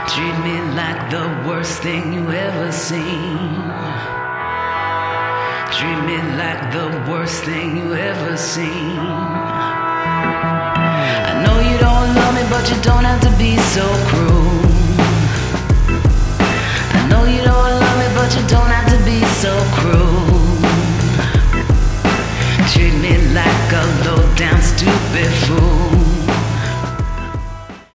Treat me like the worst thing you ever seen. Treat me like the worst thing you ever seen. I know you don't love me, but you don't have to be so cruel. I know you don't love me, but you don't have to be so cruel.